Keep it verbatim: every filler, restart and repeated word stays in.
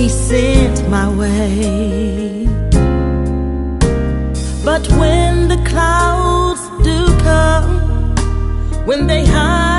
He sent my way. But when the clouds do come, when they hide